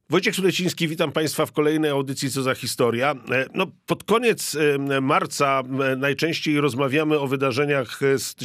Wojciech Suleciński, witam Państwa w kolejnej audycji Co za historia. Pod koniec marca najczęściej rozmawiamy o wydarzeniach z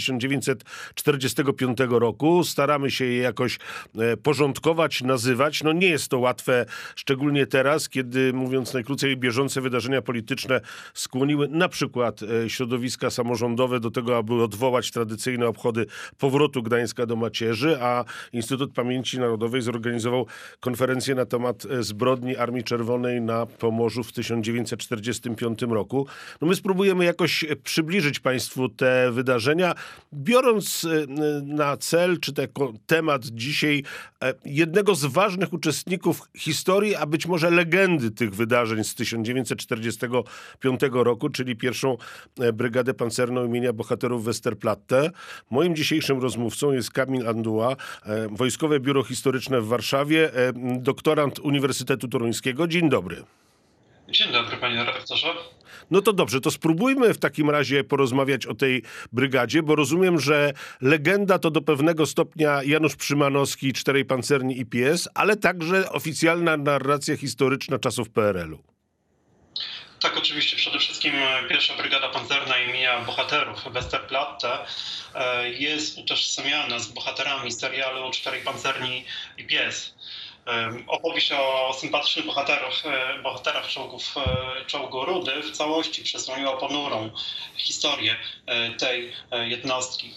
1945 roku. Staramy się je jakoś porządkować, nazywać. Nie jest to łatwe, szczególnie teraz, kiedy, mówiąc najkrócej, bieżące wydarzenia polityczne skłoniły na przykład środowiska samorządowe do tego, aby odwołać tradycyjne obchody powrotu Gdańska do macierzy, a Instytut Pamięci Narodowej zorganizował konferencję na temat zbrodni Armii Czerwonej na Pomorzu w 1945 roku. My spróbujemy jakoś przybliżyć Państwu te wydarzenia, biorąc na cel, czy temat dzisiaj jednego z ważnych uczestników historii, a być może legendy tych wydarzeń z 1945 roku, czyli pierwszą Brygadę Pancerną imienia Bohaterów Westerplatte. Moim dzisiejszym rozmówcą jest Kamil Anduła, Wojskowe Biuro Historyczne w Warszawie, doktorant Uniwersytetu Toruńskiego. Dzień dobry. Dzień dobry, panie redaktorze. To dobrze, to spróbujmy w takim razie porozmawiać o tej brygadzie, bo rozumiem, że legenda to do pewnego stopnia Janusz Przymanowski, 4 Pancerni i pies, ale także oficjalna narracja historyczna czasów PRL-u. Tak, oczywiście. Przede wszystkim pierwsza Brygada Pancerna imienia Bohaterów Westerplatte jest utożsamiana z bohaterami serialu 4 Pancerni i pies. Opowieść o sympatycznych bohaterach czołgu Rudy w całości przesłoniła ponurą historię tej jednostki.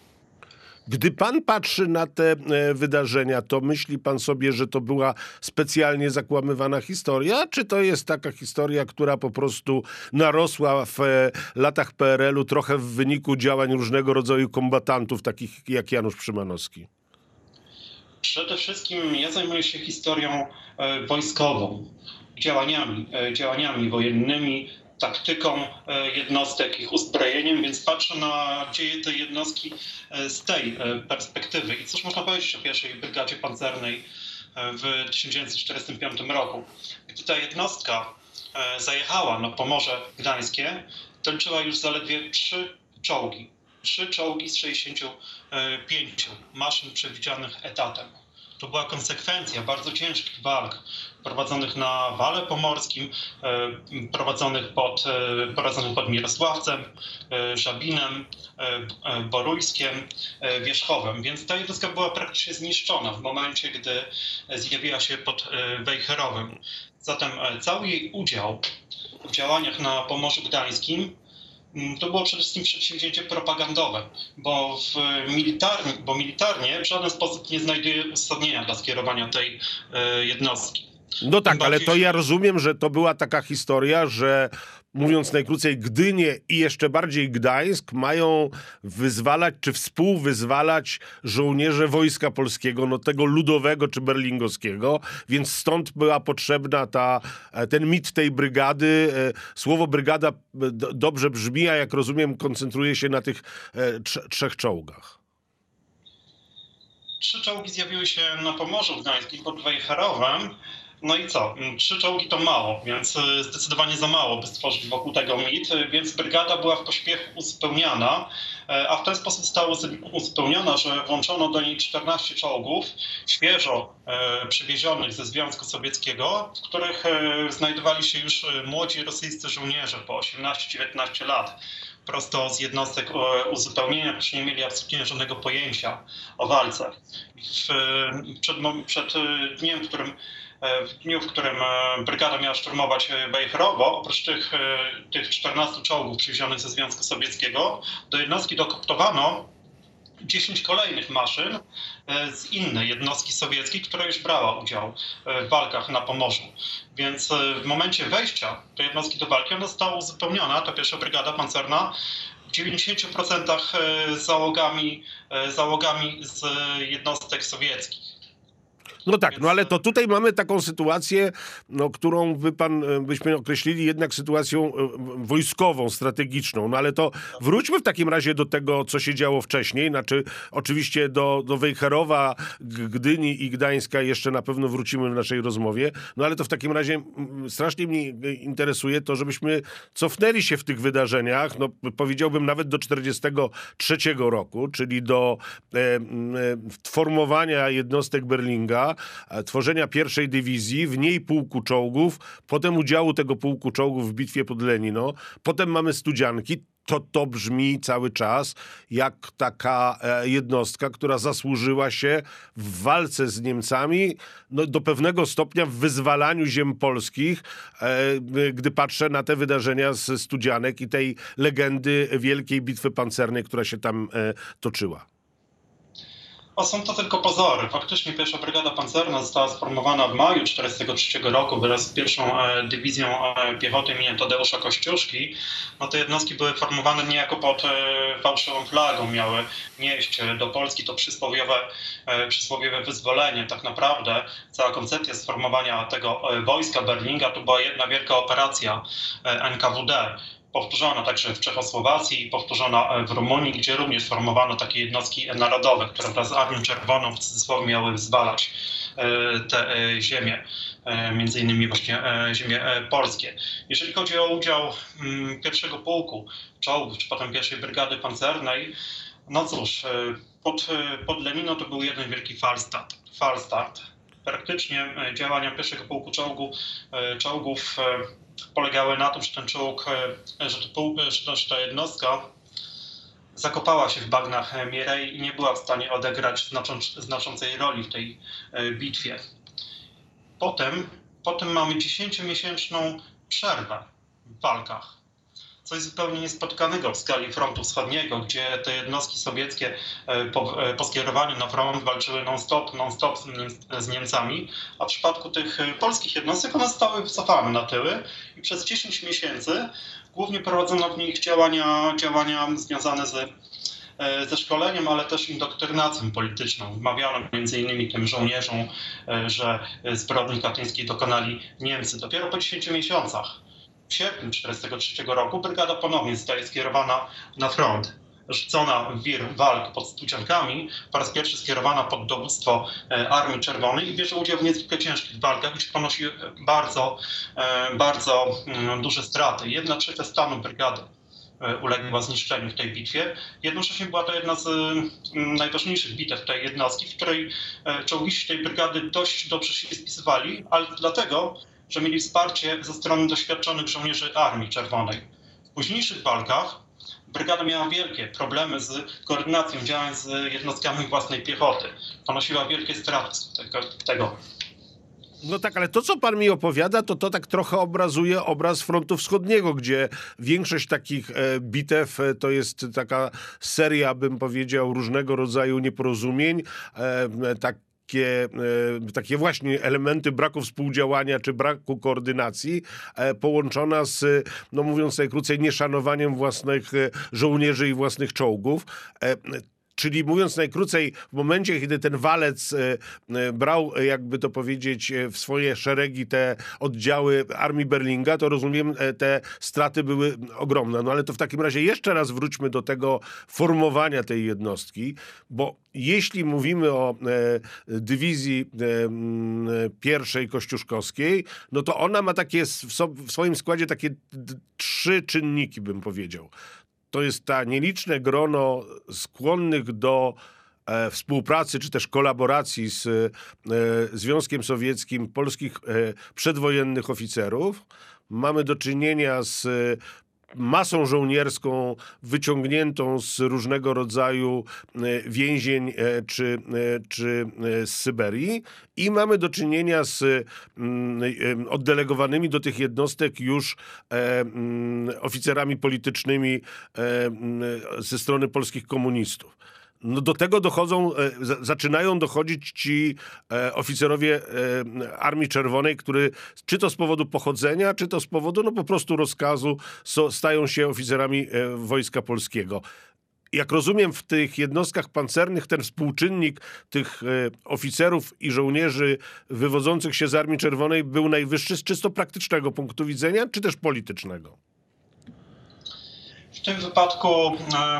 Gdy pan patrzy na te wydarzenia, to myśli pan sobie, że to była specjalnie zakłamywana historia? Czy to jest taka historia, która po prostu narosła w latach PRL-u trochę w wyniku działań różnego rodzaju kombatantów, takich jak Janusz Przymanowski? Przede wszystkim ja zajmuję się historią wojskową, działaniami wojennymi, taktyką jednostek, ich uzbrojeniem, więc patrzę na dzieje tej jednostki z tej perspektywy. I cóż można powiedzieć o pierwszej Brygadzie Pancernej w 1945 roku? Gdy ta jednostka zajechała na Pomorze Gdańskie, to liczyła już zaledwie 3 czołgi. 3 czołgi z 65 maszyn przewidzianych etatem. To była konsekwencja bardzo ciężkich walk prowadzonych na Wale Pomorskim, prowadzonych pod Mirosławcem, Żabinem, Borójskiem, Wierzchowem. Więc ta jednostka była praktycznie zniszczona w momencie, gdy zjawiła się pod Wejherowem. Zatem cały jej udział w działaniach na Pomorzu Gdańskim to było przede wszystkim przedsięwzięcie propagandowe, bo militarnie w żaden sposób nie znajduje uzasadnienia dla skierowania tej jednostki. Tak, ale to ja rozumiem, że to była taka historia, że mówiąc najkrócej, Gdynię i jeszcze bardziej Gdańsk mają wyzwalać czy współwyzwalać żołnierze Wojska Polskiego, tego ludowego czy berlingowskiego, więc stąd była potrzebna ten mit tej brygady. Słowo brygada dobrze brzmi, a jak rozumiem koncentruje się na tych 3 czołgach. 3 czołgi zjawiły się na Pomorzu Gdańskim pod Wejherowem. I co? 3 czołgi to mało, więc zdecydowanie za mało, by stworzyć wokół tego mit, więc brygada była w pośpiechu uzupełniana, a w ten sposób została uzupełniona, że włączono do niej 14 czołgów świeżo przywiezionych ze Związku Sowieckiego, w których znajdowali się już młodzi rosyjscy żołnierze po 18-19 lat. Prosto z jednostek uzupełnienia, którzy nie mieli absolutnie żadnego pojęcia o walce. Przed dniem, w dniu, w którym brygada miała szturmować Wejherowo, oprócz tych 14 czołgów przywiezionych ze Związku Sowieckiego, do jednostki dokoptowano 10 kolejnych maszyn z innej jednostki sowieckiej, która już brała udział w walkach na Pomorzu. Więc w momencie wejścia tej jednostki do walki ona została uzupełniona, ta pierwsza Brygada Pancerna, w 90% załogami z jednostek sowieckich. Ale to tutaj mamy taką sytuację, którą byśmy określili jednak sytuacją wojskową, strategiczną. Ale to wróćmy w takim razie do tego, co się działo wcześniej. Oczywiście do Wejherowa, Gdyni i Gdańska jeszcze na pewno wrócimy w naszej rozmowie. Ale to w takim razie strasznie mnie interesuje to, żebyśmy cofnęli się w tych wydarzeniach, powiedziałbym nawet do 1943 roku, czyli do formowania jednostek Berlinga. prawda? Tworzenia pierwszej dywizji, w niej pułku czołgów, potem udziału tego pułku czołgów w bitwie pod Lenino, potem mamy Studzianki. To brzmi cały czas jak taka jednostka, która zasłużyła się w walce z Niemcami do pewnego stopnia w wyzwalaniu ziem polskich, gdy patrzę na te wydarzenia ze Studzianek i tej legendy Wielkiej Bitwy Pancernej, która się tam toczyła. Są to tylko pozory. Faktycznie pierwsza brygada pancerna została sformowana w maju 1943 roku wraz z pierwszą dywizją piechoty im. Tadeusza Kościuszki. No te jednostki były formowane niejako pod fałszywą flagą, miały nieść do Polski to przysłowiowe wyzwolenie. Tak naprawdę cała koncepcja sformowania tego wojska Berlinga to była jedna wielka operacja NKWD. Powtórzona także w Czechosłowacji, powtórzona w Rumunii, gdzie również formowano takie jednostki narodowe, które wraz z Armią Czerwoną w cudzysłowie miały wyzwalać te ziemie, między innymi właśnie ziemie polskie. Jeżeli chodzi o udział pierwszego pułku czołgów, czy potem pierwszej brygady pancernej, no cóż, pod Lenino to był jeden wielki falstart. Praktycznie działania pierwszego pułku czołgów polegały na tym, że ten czołg, że ta jednostka zakopała się w bagnach Mierej i nie była w stanie odegrać znaczącej roli w tej bitwie. Potem mamy 10-miesięczną przerwę w walkach. Coś zupełnie niespotykanego w skali frontu wschodniego, gdzie te jednostki sowieckie po skierowaniu na front walczyły non-stop z Niemcami, a w przypadku tych polskich jednostek one zostały wycofane na tyły i przez 10 miesięcy głównie prowadzono w nich działania związane ze szkoleniem, ale też indoktrynacją polityczną. Wmawiano m.in. tym żołnierzom, że zbrodni katyńskiej dokonali Niemcy. Dopiero po 10 miesiącach, w sierpniu 1943 roku, brygada ponownie zostaje skierowana na front. Rzucona w wir walk pod Studziankami, po raz pierwszy skierowana pod dowództwo Armii Czerwonej i bierze udział w niezwykle ciężkich walkach, gdzie ponosi bardzo duże straty. 1/3 stanu brygady uległa zniszczeniu w tej bitwie. Jednocześnie była to jedna z najważniejszych bitew tej jednostki, w której czołgiści tej brygady dość dobrze się spisywali, ale dlatego, że mieli wsparcie ze strony doświadczonych żołnierzy Armii Czerwonej. W późniejszych walkach brygada miała wielkie problemy z koordynacją działań z jednostkami własnej piechoty. Ponosiła wielkie straty z tego. No tak, ale to, co pan mi opowiada, to tak trochę obrazuje obraz frontu wschodniego, gdzie większość takich bitew to jest taka seria, bym powiedział, różnego rodzaju nieporozumień, takie właśnie elementy braku współdziałania czy braku koordynacji, połączona z, no mówiąc najkrócej, nieszanowaniem własnych żołnierzy i własnych czołgów. Czyli mówiąc najkrócej, w momencie, kiedy ten walec brał, jakby to powiedzieć, w swoje szeregi te oddziały Armii Berlinga, to rozumiem, te straty były ogromne. No ale to w takim razie jeszcze raz wróćmy do tego formowania tej jednostki, bo jeśli mówimy o dywizji pierwszej kościuszkowskiej, no to ona ma takie w swoim składzie takie 3 czynniki, bym powiedział. To jest ta nieliczne grono skłonnych do współpracy czy też kolaboracji z Związkiem Sowieckim polskich przedwojennych oficerów. Mamy do czynienia z masą żołnierską wyciągniętą z różnego rodzaju więzień czy z Syberii i mamy do czynienia z oddelegowanymi do tych jednostek już oficerami politycznymi ze strony polskich komunistów. No do tego zaczynają dochodzić ci oficerowie Armii Czerwonej, którzy czy to z powodu pochodzenia, czy to z powodu no po prostu rozkazu stają się oficerami Wojska Polskiego. Jak rozumiem, w tych jednostkach pancernych ten współczynnik tych oficerów i żołnierzy wywodzących się z Armii Czerwonej był najwyższy z czysto praktycznego punktu widzenia, czy też politycznego? W tym wypadku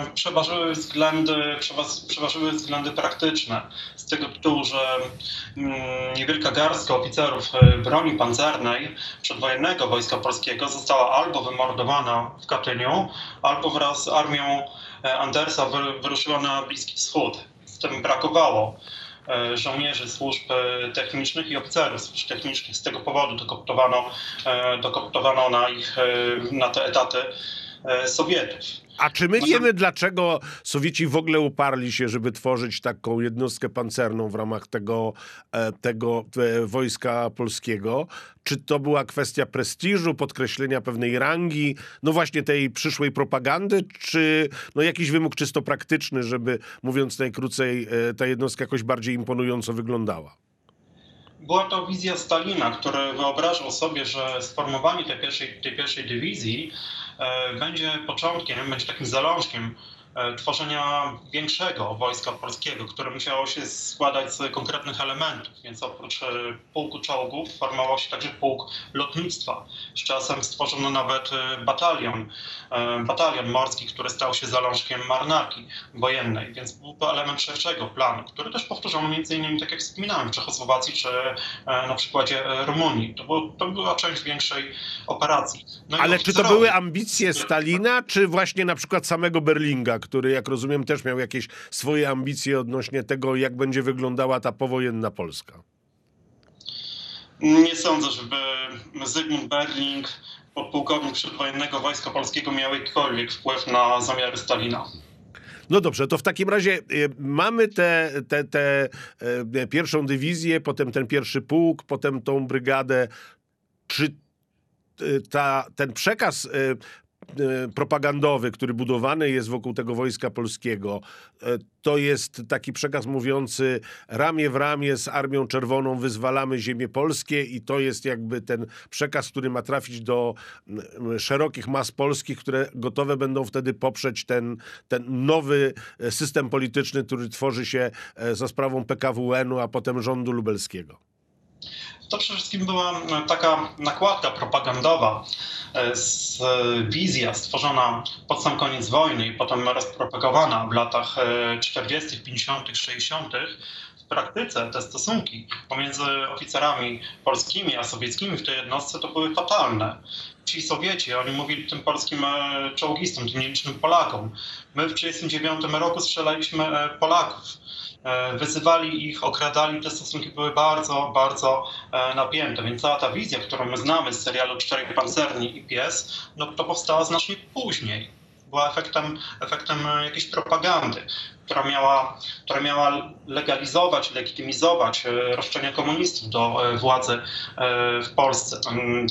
przeważyły względy praktyczne. Z tego tytułu, że niewielka garstka oficerów broni pancernej przedwojennego Wojska Polskiego została albo wymordowana w Katyniu, albo wraz z armią Andersa wyruszyła na Bliski Wschód. Z tym brakowało żołnierzy służb technicznych i oficerów służb technicznych. Z tego powodu dokoptowano na te etaty Sowietów. A czy my wiemy, dlaczego Sowieci w ogóle uparli się, żeby tworzyć taką jednostkę pancerną w ramach tego wojska polskiego? Czy to była kwestia prestiżu, podkreślenia pewnej rangi, no właśnie tej przyszłej propagandy, czy no jakiś wymóg czysto praktyczny, żeby, mówiąc najkrócej, ta jednostka jakoś bardziej imponująco wyglądała? Była to wizja Stalina, który wyobrażał sobie, że sformowanie tej pierwszej dywizji będzie początkiem, będzie takim zalążkiem tworzenia większego wojska polskiego, które musiało się składać z konkretnych elementów. Więc oprócz pułku czołgów formował się także pułk lotnictwa. Z czasem stworzono nawet batalion morski, który stał się zalążkiem marynarki wojennej. Więc był to element szerszego planu, który też powtórzono m.in., tak jak wspominałem, w Czechosłowacji czy na przykładzie Rumunii. To była część większej operacji. No ale czy to były ambicje Stalina, czy właśnie na przykład samego Berlinga, który, jak rozumiem, też miał jakieś swoje ambicje odnośnie tego, jak będzie wyglądała ta powojenna Polska? Nie sądzę, żeby Zygmunt Berling, podpułkownik przedwojennego Wojska Polskiego, miał jakikolwiek wpływ na zamiary Stalina. No dobrze, to w takim razie mamy tę pierwszą dywizję, potem ten pierwszy pułk, potem tą brygadę. Czy ten przekaz propagandowy, który budowany jest wokół tego Wojska Polskiego, to jest taki przekaz mówiący ramię w ramię z Armią Czerwoną wyzwalamy ziemię polskie i to jest jakby ten przekaz, który ma trafić do szerokich mas polskich, które gotowe będą wtedy poprzeć ten nowy system polityczny, który tworzy się za sprawą PKWN-u, a potem rządu lubelskiego. To przede wszystkim była taka nakładka propagandowa, wizja stworzona pod sam koniec wojny i potem rozpropagowana w latach 40., 50., 60. W praktyce te stosunki pomiędzy oficerami polskimi a sowieckimi w tej jednostce to były fatalne. Ci Sowieci, oni mówili tym polskim czołgistom, tym nielicznym Polakom: my w 1939 roku strzelaliśmy Polaków. Wyzywali ich, okradali, te stosunki były bardzo, bardzo napięte. Więc cała ta wizja, którą my znamy z serialu Czterech Pancerni i Pies, no to powstała znacznie później. Była efektem jakiejś propagandy, która miała legalizować, legitymizować roszczenia komunistów do władzy w Polsce.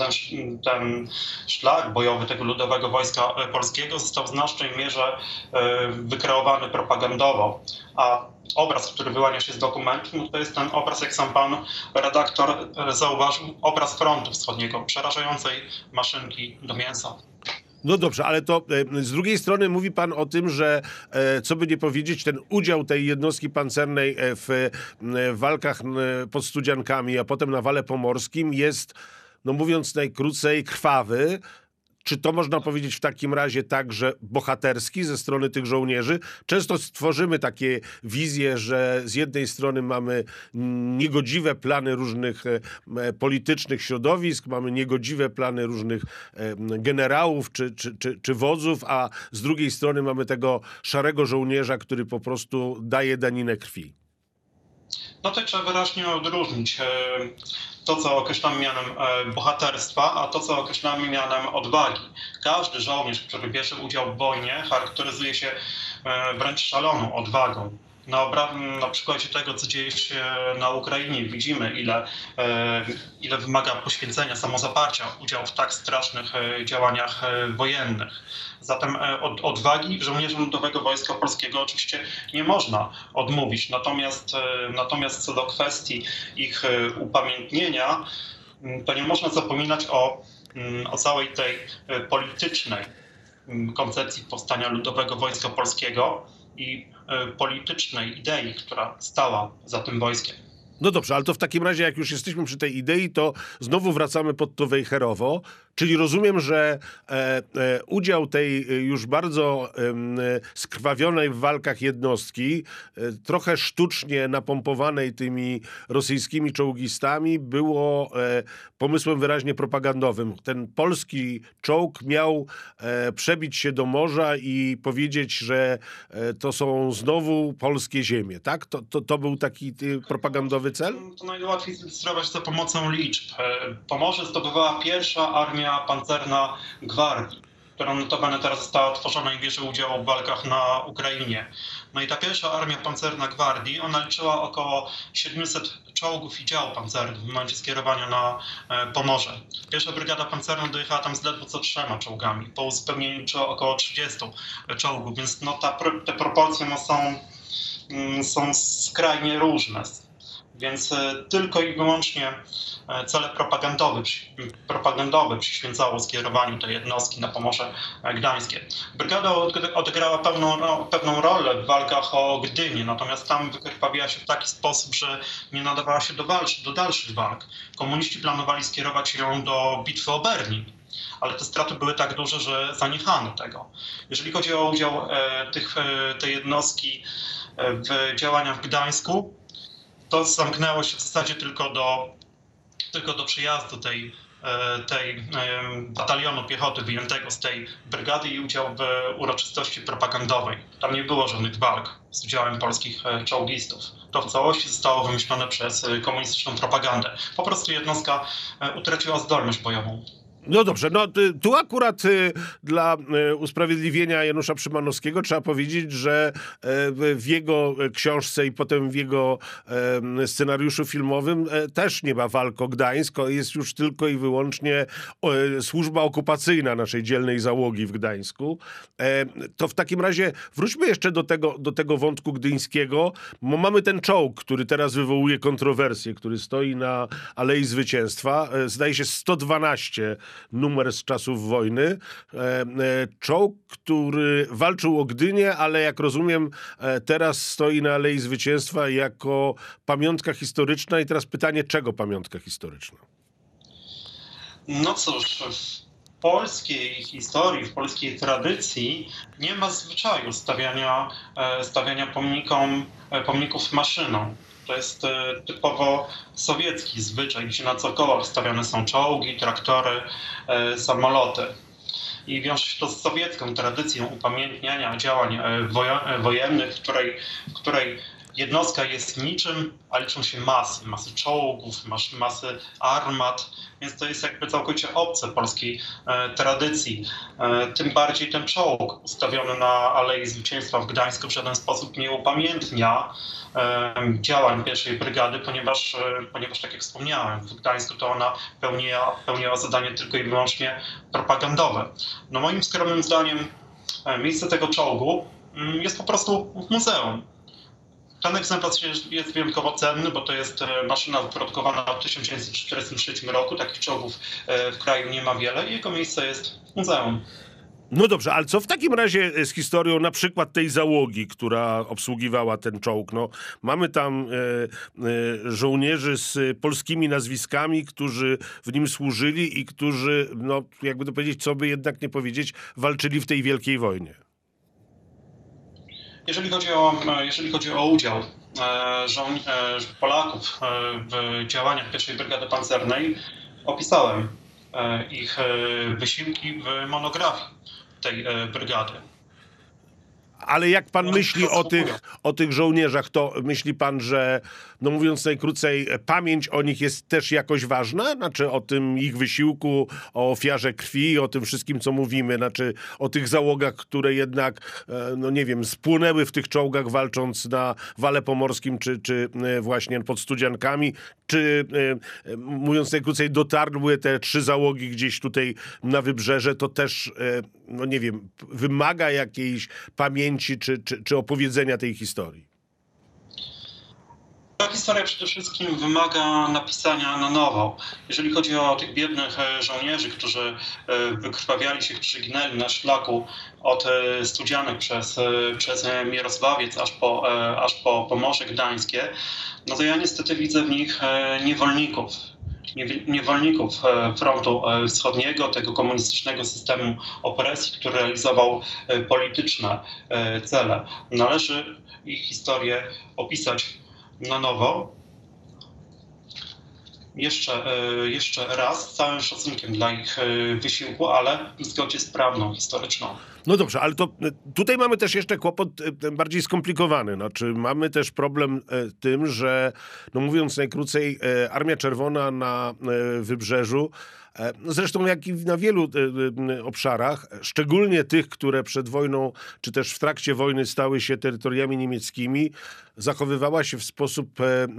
Ten szlak bojowy tego Ludowego Wojska Polskiego został w znacznej mierze wykreowany propagandowo, a obraz, który wyłania się z dokumentu, no to jest ten obraz, jak sam pan redaktor zauważył, obraz frontu wschodniego, przerażającej maszynki do mięsa. No dobrze, ale to z drugiej strony mówi pan o tym, że co by nie powiedzieć, ten udział tej jednostki pancernej w walkach pod Studziankami, a potem na Wale Pomorskim jest, no mówiąc najkrócej, krwawy. Czy to można powiedzieć w takim razie także bohaterski ze strony tych żołnierzy? Często stworzymy takie wizje, że z jednej strony mamy niegodziwe plany różnych politycznych środowisk, mamy niegodziwe plany różnych generałów czy wodzów, a z drugiej strony mamy tego szarego żołnierza, który po prostu daje daninę krwi. No to trzeba wyraźnie odróżnić to, co określamy mianem bohaterstwa, a to, co określamy mianem odwagi. Każdy żołnierz, który bierze udział w wojnie, charakteryzuje się wręcz szaloną odwagą. Na przykładzie tego, co dzieje się na Ukrainie, widzimy, ile wymaga poświęcenia, samozaparcia udział w tak strasznych działaniach wojennych. Zatem odwagi żołnierzom Ludowego Wojska Polskiego oczywiście nie można odmówić. Natomiast co do kwestii ich upamiętnienia, to nie można zapominać o całej tej politycznej koncepcji powstania Ludowego Wojska Polskiego i politycznej idei, która stała za tym wojskiem. No dobrze, ale to w takim razie, jak już jesteśmy przy tej idei, to znowu wracamy pod to Wejherowo, czyli rozumiem, że udział tej już bardzo skrwawionej w walkach jednostki, trochę sztucznie napompowanej tymi rosyjskimi czołgistami, było pomysłem wyraźnie propagandowym. Ten polski czołg miał przebić się do morza i powiedzieć, że to są znowu polskie ziemie, tak? To był taki propagandowy cel? To najłatwiej zilustrować za pomocą liczb. Pomorze zdobywała pierwsza armia pancerna gwardii, która notabene teraz została tworzona i bierze udział w walkach na Ukrainie. No i ta pierwsza armia pancerna gwardii, ona liczyła około 700 czołgów i dział pancernych w momencie skierowania na Pomorze. Pierwsza brygada pancerna dojechała tam z ledwo co 3 czołgami. Po uzupełnieniu liczyła około 30 czołgów, więc no te proporcje są skrajnie różne. Więc tylko i wyłącznie cele propagandowe przyświęcało skierowaniu tej jednostki na Pomorze Gdańskie. Brygada odegrała pewną rolę w walkach o Gdynię, natomiast tam wykrwawiła się w taki sposób, że nie nadawała się do dalszych walk. Komuniści planowali skierować ją do bitwy o Berlin, ale te straty były tak duże, że zaniechano tego. Jeżeli chodzi o udział tej jednostki w działaniach w Gdańsku, to zamknęło się w zasadzie tylko do przyjazdu tej batalionu piechoty wyjętego z tej brygady i udział w uroczystości propagandowej. Tam nie było żadnych walk z udziałem polskich czołgistów. To w całości zostało wymyślone przez komunistyczną propagandę. Po prostu jednostka utraciła zdolność bojową. No dobrze, no tu akurat dla usprawiedliwienia Janusza Szymanowskiego trzeba powiedzieć, że w jego książce i potem w jego scenariuszu filmowym też nie ma walk o Gdańsk, jest już tylko i wyłącznie służba okupacyjna naszej dzielnej załogi w Gdańsku. To w takim razie wróćmy jeszcze do tego wątku gdyńskiego, bo mamy ten czołg, który teraz wywołuje kontrowersje, który stoi na Alei Zwycięstwa. Zdaje się 112 numer z czasów wojny. Czołg, który walczył o Gdynię, ale jak rozumiem, teraz stoi na Alei Zwycięstwa jako pamiątka historyczna. I teraz pytanie, czego pamiątka historyczna? No cóż, w polskiej historii, w polskiej tradycji nie ma zwyczaju stawiania pomników maszyną. To jest typowo sowiecki zwyczaj, gdzie na cokołach stawiane są czołgi, traktory, samoloty. I wiąże się to z sowiecką tradycją upamiętniania działań wojennych, w której jednostka jest niczym, a liczą się masy czołgów, masy armat, więc to jest jakby całkowicie obce polskiej tradycji. Tym bardziej ten czołg ustawiony na Alei Zwycięstwa w Gdańsku w żaden sposób nie upamiętnia działań pierwszej brygady, ponieważ tak jak wspomniałem, w Gdańsku to ona pełniła zadanie tylko i wyłącznie propagandowe. No moim skromnym zdaniem miejsce tego czołgu jest po prostu w muzeum. Ten egzemplarz jest wyjątkowo cenny, bo to jest maszyna wyprodukowana w 1943 roku. Takich czołgów w kraju nie ma wiele i jego miejsce jest w muzeum. No dobrze, ale co w takim razie z historią na przykład tej załogi, która obsługiwała ten czołg? No, mamy tam żołnierzy z polskimi nazwiskami, którzy w nim służyli i którzy, no jakby to powiedzieć, co by jednak nie powiedzieć, walczyli w tej wielkiej wojnie. Jeżeli chodzi o udział Polaków w działaniach pierwszej brygady pancernej, opisałem ich wysiłki w monografii tej brygady. Ale jak pan myśli o tych żołnierzach, to myśli pan, że, no mówiąc najkrócej, pamięć o nich jest też jakoś ważna? Znaczy o tym ich wysiłku, o ofiarze krwi, o tym wszystkim, co mówimy, znaczy o tych załogach, które jednak, no nie wiem, spłonęły w tych czołgach walcząc na Wale Pomorskim, czy właśnie pod Studziankami, czy mówiąc najkrócej, dotarły te 3 załogi gdzieś tutaj na wybrzeże, to też, no nie wiem, wymaga jakiejś pamięci czy opowiedzenia tej historii? Ta historia przede wszystkim wymaga napisania na nowo. Jeżeli chodzi o tych biednych żołnierzy, którzy wykrwawiali się, którzy ginęli na szlaku od Studzianek przez Mirosławiec aż po Pomorze Gdańskie, no to ja niestety widzę w nich niewolników frontu wschodniego, tego komunistycznego systemu opresji, który realizował polityczne cele. Należy ich historię opisać na nowo. Jeszcze raz, z całym szacunkiem dla ich wysiłku, ale w zgodzie z prawdą historyczną. No dobrze, ale to tutaj mamy też jeszcze kłopot bardziej skomplikowany. Znaczy, mamy też problem tym, że, no mówiąc najkrócej, Armia Czerwona na Wybrzeżu, zresztą jak i na wielu obszarach, szczególnie tych, które przed wojną, czy też w trakcie wojny stały się terytoriami niemieckimi, zachowywała się w sposób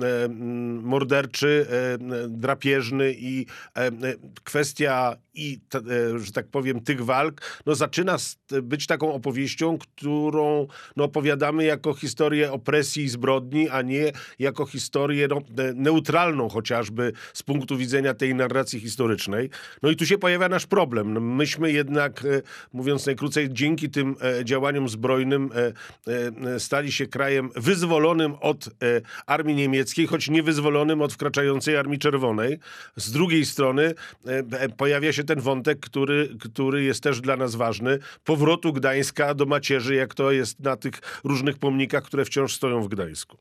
morderczy, drapieżny i kwestia że tak powiem, tych walk, no zaczyna być taką opowieścią, którą no, opowiadamy jako historię opresji i zbrodni, a nie jako historię no, neutralną chociażby z punktu widzenia tej narracji historycznej. No i tu się pojawia nasz problem. No, myśmy jednak, mówiąc najkrócej, dzięki tym działaniom zbrojnym stali się krajem wyzwolonym od armii niemieckiej, choć nie wyzwolonym od wkraczającej Armii Czerwonej. Z drugiej strony pojawia się ten wątek, który jest też dla nas ważny, powrotu Gdańska do macierzy, jak to jest na tych różnych pomnikach, które wciąż stoją w Gdańsku.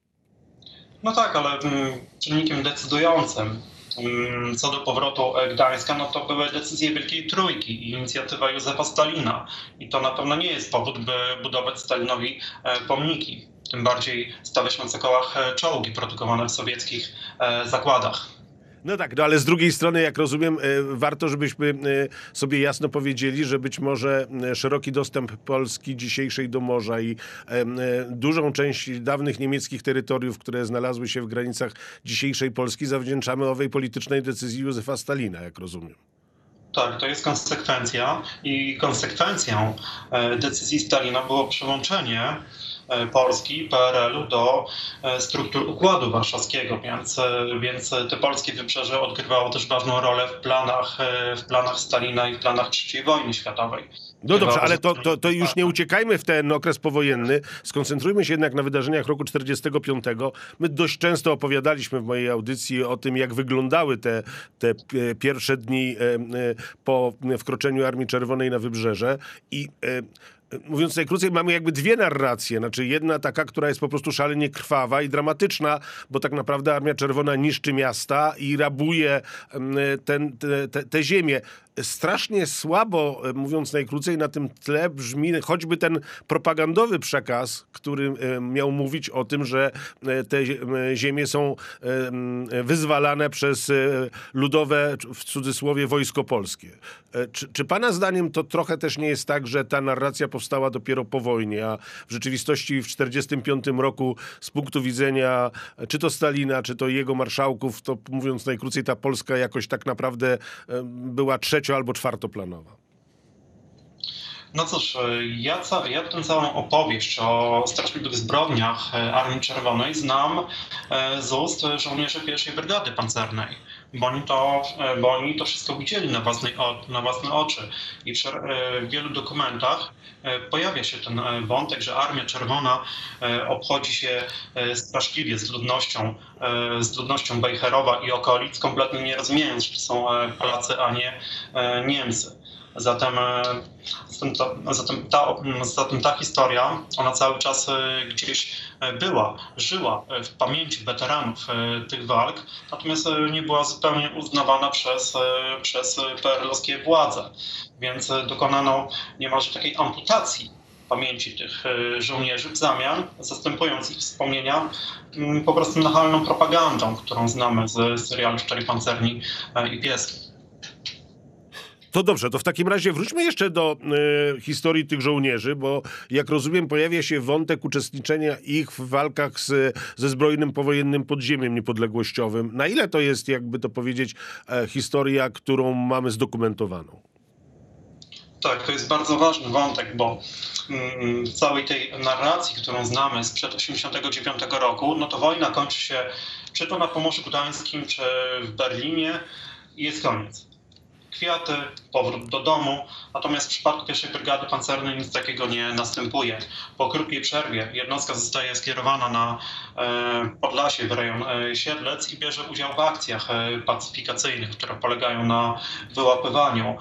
No tak, ale czynnikiem decydującym co do powrotu Gdańska, no to były decyzje Wielkiej Trójki i inicjatywa Józefa Stalina. I to na pewno nie jest powód, by budować Stalinowi pomniki. Tym bardziej stawiać na cokołach czołgi produkowane w sowieckich zakładach. No tak, no ale z drugiej strony, jak rozumiem, warto, żebyśmy sobie jasno powiedzieli, że być może szeroki dostęp Polski dzisiejszej do morza i dużą część dawnych niemieckich terytoriów, które znalazły się w granicach dzisiejszej Polski, zawdzięczamy owej politycznej decyzji Józefa Stalina, jak rozumiem. Tak, to jest konsekwencja i konsekwencją decyzji Stalina było przyłączenie Polski, PRL-u do struktur Układu Warszawskiego, więc te polskie wybrzeże odgrywało też ważną rolę w planach Stalina i w planach III wojny światowej. No dobrze, ale to już nie uciekajmy w ten okres powojenny. Skoncentrujmy się jednak na wydarzeniach roku 1945. My dość często opowiadaliśmy w mojej audycji o tym, jak wyglądały te pierwsze dni po wkroczeniu Armii Czerwonej na Wybrzeże i mówiąc najkrócej, mamy jakby dwie narracje. Znaczy jedna taka, która jest po prostu szalenie krwawa i dramatyczna, bo tak naprawdę Armia Czerwona niszczy miasta i rabuje te ziemię. Strasznie słabo, mówiąc najkrócej, na tym tle brzmi choćby ten propagandowy przekaz, który miał mówić o tym, że te ziemie są wyzwalane przez ludowe, w cudzysłowie, wojsko polskie. Czy pana zdaniem to trochę też nie jest tak, że ta narracja powstała dopiero po wojnie, a w rzeczywistości w 1945 roku z punktu widzenia czy to Stalina, czy to jego marszałków, to mówiąc najkrócej, ta Polska jakoś tak naprawdę była trzecio- albo czwartoplanowa? No cóż, ja tę całą opowieść o straszliwych zbrodniach Armii Czerwonej znam z ust żołnierzy pierwszej Brygady Pancernej, bo oni to wszystko widzieli na własne oczy. I w wielu dokumentach pojawia się ten wątek, że Armia Czerwona obchodzi się straszliwie z ludnością Bejherowa i okolic, kompletnie nie rozumiejąc, że to są Polacy, a nie Niemcy. Zatem ta historia, ona cały czas gdzieś żyła w pamięci weteranów tych walk, natomiast nie była zupełnie uznawana przez PRL-owskie władze. Więc dokonano niemalże takiej amputacji pamięci tych żołnierzy w zamian, zastępując ich wspomnienia po prostu nachalną propagandą, którą znamy z serialu Szczeri Pancerni i Pieski. To dobrze, to w takim razie wróćmy jeszcze do historii tych żołnierzy, bo jak rozumiem pojawia się wątek uczestniczenia ich w walkach ze zbrojnym powojennym podziemiem niepodległościowym. Na ile to jest, jakby to powiedzieć, historia, którą mamy zdokumentowaną? Tak, to jest bardzo ważny wątek, bo w całej tej narracji, którą znamy sprzed 1989 roku, no to wojna kończy się czy to na Pomorzu Gdańskim, czy w Berlinie i jest koniec. Kwiaty, powrót do domu, natomiast w przypadku pierwszej brygady pancernej nic takiego nie następuje. Po krótkiej przerwie jednostka zostaje skierowana na Podlasie, w rejon Siedlec i bierze udział w akcjach pacyfikacyjnych, które polegają na wyłapywaniu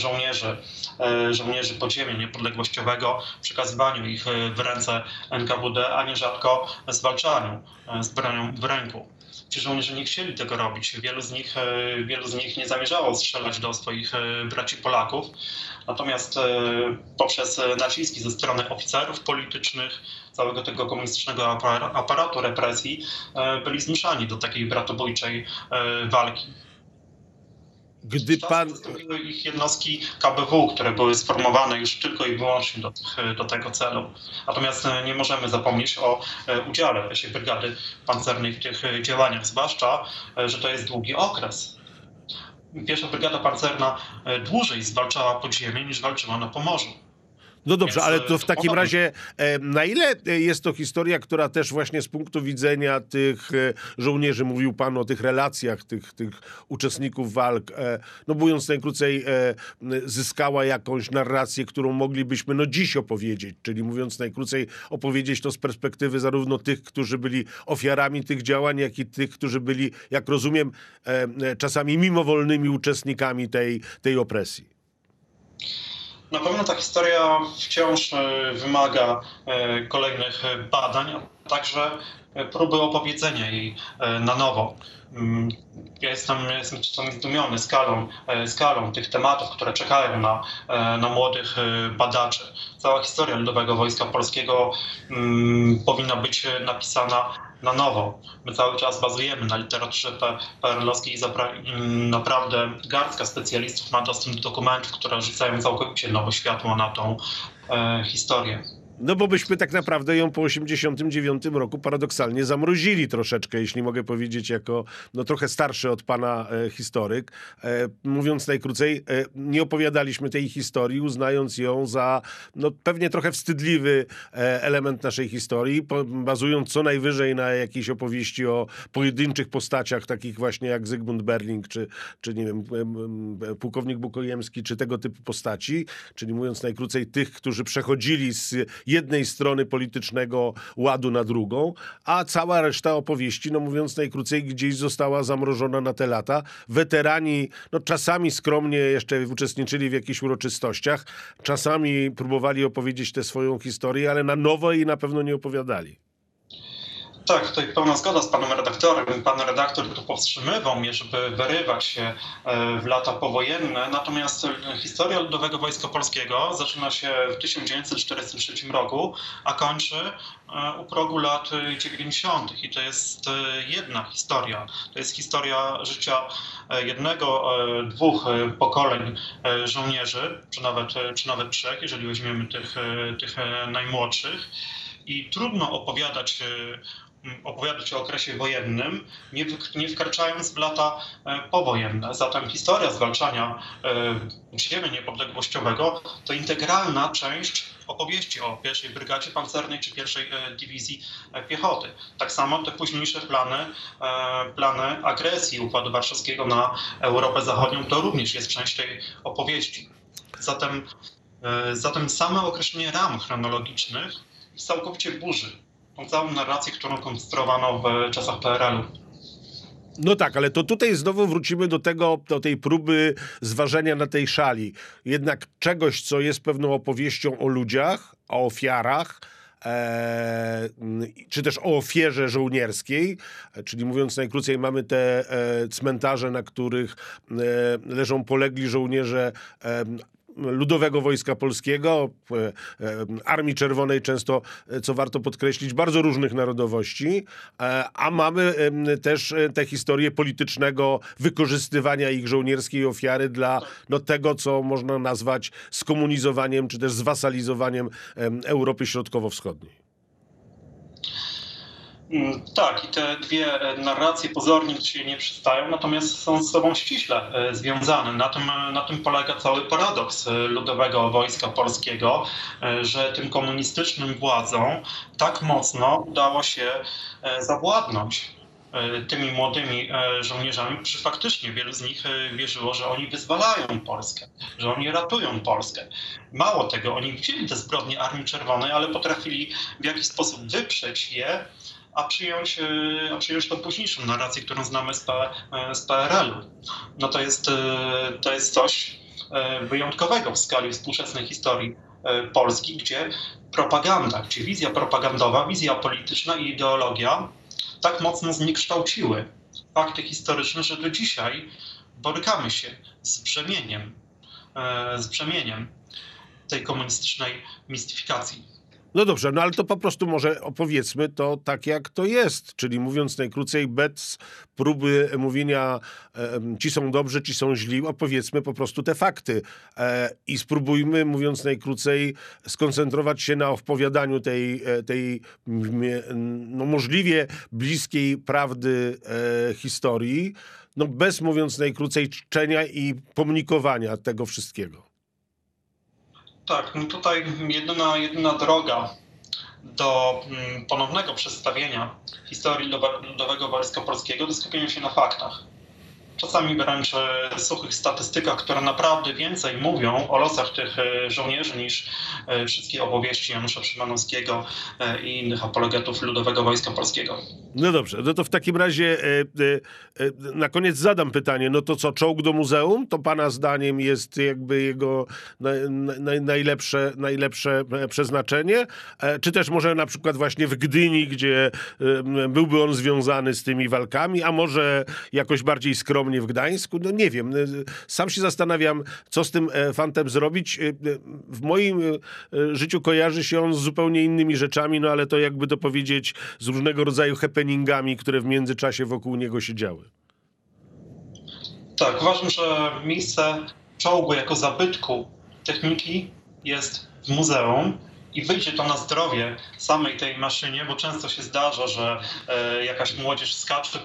żołnierzy podziemia niepodległościowego, przekazywaniu ich w ręce NKWD, a nierzadko zwalczaniu z bronią w ręku. Ci żołnierze nie chcieli tego robić. Wielu z nich nie zamierzało strzelać do swoich braci Polaków. Natomiast poprzez naciski ze strony oficerów politycznych, całego tego komunistycznego aparatu represji, byli zmuszani do takiej bratobójczej walki. Gdy pan... Były ich jednostki KBW, które były sformowane już tylko i wyłącznie do tego celu. Natomiast nie możemy zapomnieć o udziale pierwszej brygady pancernej w tych działaniach, zwłaszcza, że to jest długi okres. Pierwsza brygada pancerna dłużej zwalczała podziemie niż walczyła na Pomorzu. No dobrze, ale to w takim razie na ile jest to historia, która też właśnie z punktu widzenia tych żołnierzy, mówił pan o tych relacjach, tych uczestników walk, no mówiąc najkrócej, zyskała jakąś narrację, którą moglibyśmy no dziś opowiedzieć, czyli mówiąc najkrócej, opowiedzieć to z perspektywy zarówno tych, którzy byli ofiarami tych działań, jak i tych, którzy byli, jak rozumiem, czasami mimowolnymi uczestnikami tej opresji. Na pewno ta historia wciąż wymaga kolejnych badań, a także próby opowiedzenia jej na nowo. Ja jestem czasami zdumiony skalą tych tematów, które czekają na młodych badaczy. Cała historia Ludowego Wojska Polskiego powinna być napisana na nowo. My cały czas bazujemy na literaturze PRL-owskiej i naprawdę garstka specjalistów ma dostęp do dokumentów, które rzucają całkowicie nowe światło na tą historię. No bo byśmy tak naprawdę ją po 1989 roku paradoksalnie zamrozili troszeczkę, jeśli mogę powiedzieć, jako no, trochę starszy od pana historyk. Mówiąc najkrócej, nie opowiadaliśmy tej historii, uznając ją za no, pewnie trochę wstydliwy element naszej historii, bazując co najwyżej na jakiejś opowieści o pojedynczych postaciach, takich właśnie jak Zygmunt Berling, czy nie wiem, pułkownik Bukojemski, czy tego typu postaci, czyli mówiąc najkrócej tych, którzy przechodzili z jednej strony politycznego ładu na drugą, a cała reszta opowieści, no mówiąc najkrócej, gdzieś została zamrożona na te lata. Weterani, no czasami skromnie jeszcze uczestniczyli w jakichś uroczystościach, czasami próbowali opowiedzieć tę swoją historię, ale na nowo jej na pewno nie opowiadali. Tak, tutaj pełna zgoda z panem redaktorem. Pan redaktor tu powstrzymywał mnie, żeby wyrywać się w lata powojenne. Natomiast historia Ludowego Wojska Polskiego zaczyna się w 1943 roku, a kończy u progu lat 90. I to jest jedna historia. To jest historia życia jednego, dwóch pokoleń żołnierzy, czy nawet trzech, jeżeli weźmiemy tych najmłodszych. I trudno opowiadać o okresie wojennym, nie wkraczając w lata powojenne. Zatem historia zwalczania podziemia niepodległościowego to integralna część opowieści o pierwszej brygadzie pancernej czy pierwszej dywizji piechoty. Tak samo te późniejsze plany agresji Układu Warszawskiego na Europę Zachodnią to również jest część tej opowieści. Zatem same określenie ram chronologicznych całkowicie burzy tą całą narrację, którą konstruowano w czasach PRL-u. No tak, ale to tutaj znowu wrócimy do tej próby zważenia na tej szali. Jednak czegoś, co jest pewną opowieścią o ludziach, o ofiarach, czy też o ofierze żołnierskiej, czyli mówiąc najkrócej, mamy te cmentarze, na których leżą polegli żołnierze Ludowego Wojska Polskiego, Armii Czerwonej często, co warto podkreślić, bardzo różnych narodowości, a mamy też tę historię politycznego wykorzystywania ich żołnierskiej ofiary dla no, tego, co można nazwać skomunizowaniem, czy też zwasalizowaniem Europy Środkowo-Wschodniej. Tak, i te dwie narracje pozornie do siebie nie przystają, natomiast są z sobą ściśle związane. Na tym polega cały paradoks Ludowego Wojska Polskiego, że tym komunistycznym władzom tak mocno udało się zawładnąć tymi młodymi żołnierzami, którzy faktycznie wielu z nich wierzyło, że oni wyzwalają Polskę, że oni ratują Polskę. Mało tego, oni widzieli te zbrodnie Armii Czerwonej, ale potrafili w jakiś sposób wyprzeć je, a przyjąć tą późniejszą narrację, którą znamy z PRL-u. No to jest coś wyjątkowego w skali współczesnej historii Polski, gdzie propaganda, gdzie wizja propagandowa, wizja polityczna i ideologia tak mocno zniekształciły fakty historyczne, że do dzisiaj borykamy się z brzemieniem tej komunistycznej mistyfikacji. No dobrze, no ale to po prostu może opowiedzmy to tak, jak to jest. Czyli mówiąc najkrócej, bez próby mówienia ci są dobrzy, ci są źli, opowiedzmy po prostu te fakty. I spróbujmy, mówiąc najkrócej, skoncentrować się na opowiadaniu tej no, możliwie bliskiej prawdy historii, no bez, mówiąc najkrócej, czczenia i komunikowania tego wszystkiego. Tak, no tutaj jedyna droga do ponownego przedstawienia historii Ludowego Wojska Polskiego to skupienie się na faktach. Czasami wręcz suchych statystykach, które naprawdę więcej mówią o losach tych żołnierzy niż wszystkie opowieści Janusza Szymanowskiego i innych apologetów Ludowego Wojska Polskiego. No dobrze, no to w takim razie na koniec zadam pytanie, no to co, czołg do muzeum? To pana zdaniem jest jakby jego najlepsze przeznaczenie? Czy też może na przykład właśnie w Gdyni, gdzie byłby on związany z tymi walkami, a może jakoś bardziej skromnie w Gdańsku? No nie wiem, sam się zastanawiam, co z tym fantem zrobić. W moim życiu kojarzy się on z zupełnie innymi rzeczami, no ale to jakby to powiedzieć z różnego rodzaju happeningami, które w międzyczasie wokół niego się działy. Tak, uważam, że miejsce czołgu jako zabytku techniki jest w muzeum i wyjdzie to na zdrowie samej tej maszynie, bo często się zdarza, że jakaś młodzież skacze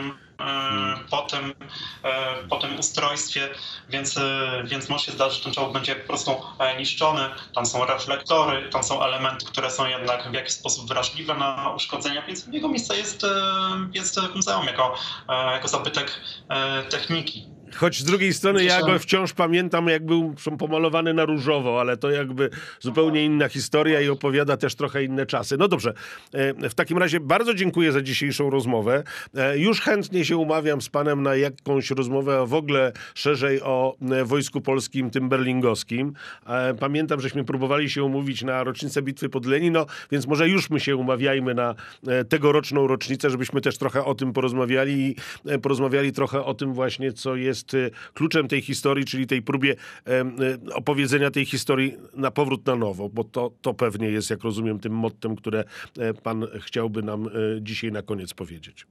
po tym ustrojstwie, więc może się zdarzyć, że ten czołg będzie po prostu niszczony. Tam są reflektory, tam są elementy, które są jednak w jakiś sposób wrażliwe na uszkodzenia, więc jego miejsce jest w muzeum jako zabytek techniki. Choć z drugiej strony ja go wciąż pamiętam, jak był pomalowany na różowo, ale to jakby zupełnie inna historia i opowiada też trochę inne czasy. No dobrze, w takim razie bardzo dziękuję za dzisiejszą rozmowę. Już chętnie się umawiam z panem na jakąś rozmowę w ogóle szerzej o Wojsku Polskim, tym berlingowskim. Pamiętam, żeśmy próbowali się umówić na rocznicę Bitwy pod Lenino, więc może już my się umawiajmy na tegoroczną rocznicę, żebyśmy też trochę o tym porozmawiali i porozmawiali trochę o tym właśnie, co jest kluczem tej historii, czyli tej próbie opowiedzenia tej historii na powrót na nowo, bo to pewnie jest, jak rozumiem, tym mottem, które pan chciałby nam dzisiaj na koniec powiedzieć.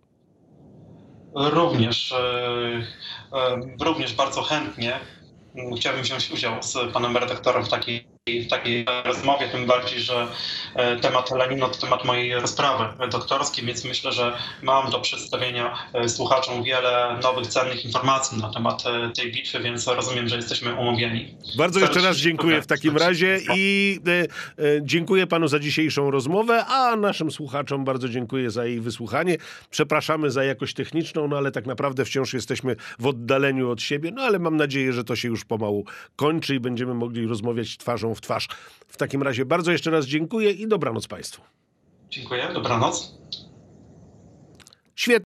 Również bardzo chętnie chciałbym wziąć udział z panem redaktorem w takiej rozmowie, tym bardziej, że temat Lenino to temat mojej rozprawy doktorskiej, więc myślę, że mam do przedstawienia słuchaczom wiele nowych, cennych informacji na temat tej bitwy, więc rozumiem, że jesteśmy umówieni. Bardzo jeszcze raz dziękuję w takim razie i dziękuję panu za dzisiejszą rozmowę, a naszym słuchaczom bardzo dziękuję za jej wysłuchanie. Przepraszamy za jakość techniczną, no ale tak naprawdę wciąż jesteśmy w oddaleniu od siebie, no ale mam nadzieję, że to się już pomału kończy i będziemy mogli rozmawiać twarzą w twarz. W takim razie bardzo jeszcze raz dziękuję i dobranoc państwu. Dziękuję, dobranoc. Świetnie.